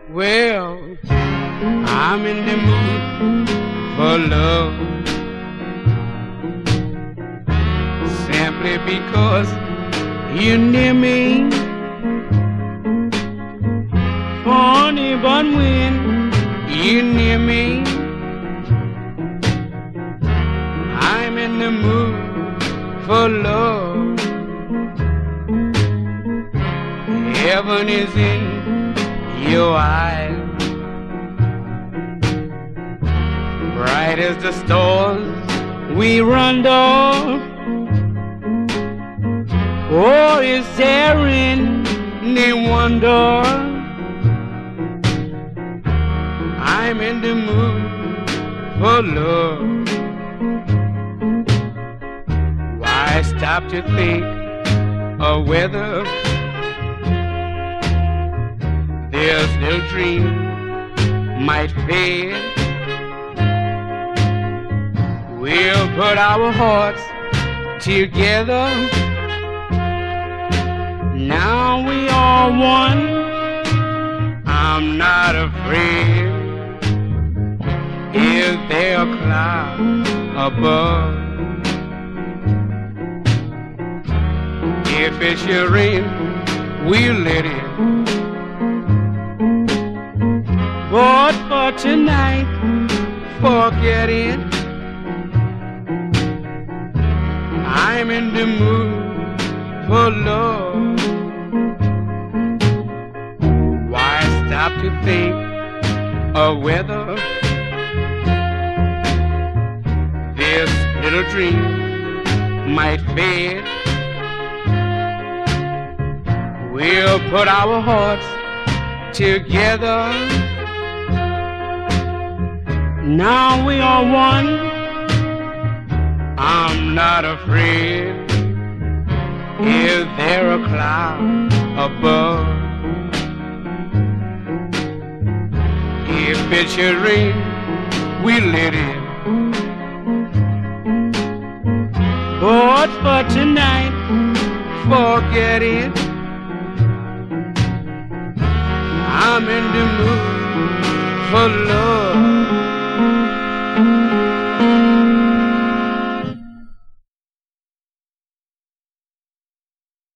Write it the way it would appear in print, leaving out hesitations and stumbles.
Well, I'm in the mood for love, simply because you're near me. Funny, but when you're near me, I'm in the mood for love. Heaven is in your eyes, bright as the stars we run off. Oh, is there any wonder I'm in the mood for love? Why stop to think of whether this little dream might fade? We'll put our hearts together. Now we are one. I'm not afraid. Is there a cloud above? If it should rain, we'll let it. But for tonight, forget it. I'm in the mood for love. Why stop to think of whether this little dream might fade? We'll put our hearts together. Now we are one. I'm not afraid. Is there a cloud above? If it should rain, we'll let it. But for tonight, forget it. I'm in the mood for love.